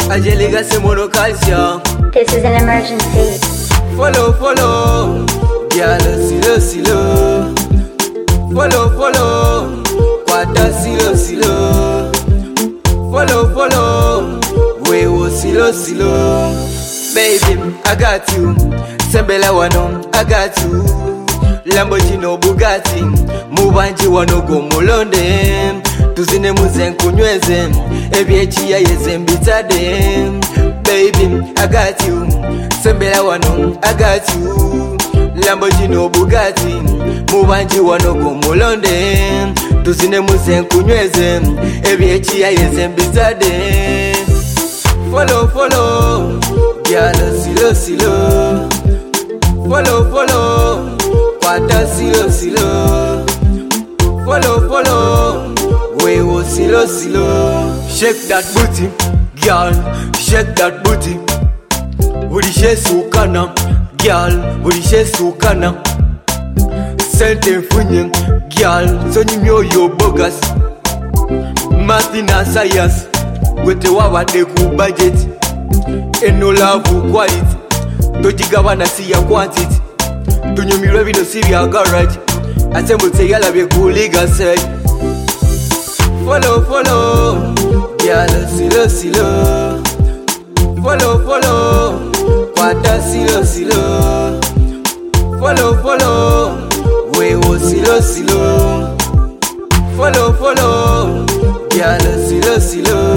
Angelica c'est mon occasion. This is an emergency. Follow, follow, girl, silo, silo. Follow, follow, kwata silo, silo. Follow, follow, wewo silo, silo. Baby, I got you. Sembela wano, I got you. Lamborghini Bugatti, mubanji wano go mulonde. Tuzine muze nkunyweze, ebyechi ya yeze mbitade. Baby, I got you. Sembela wano, I got you. Lamborghini Bugatti, mubanji wano go mulonde. Tuzine muze nkunyweze, ebyechi ya yeze mbitade. Follow, follow, girl, silo, silo. Follow, follow, kwata silo, silo. Follow, follow, wewo silo, silo. Shake that booty, girl, shake that booty. Urishe sukana, girl, urishe sukana. Sente funye, girl, sonyi myoyo bogas. Martina Sayas, gwete wawade ku budget. Eno love quality, tojigawana siya quantity. Tunyumirwe bino si bya garage. Asembutse yalabye ku liga say. Follow, follow, girl, silo, silo. Follow, follow, kwata silo, silo. Follow, follow, wewo silo, silo. Follow, follow, girl, silo, silo.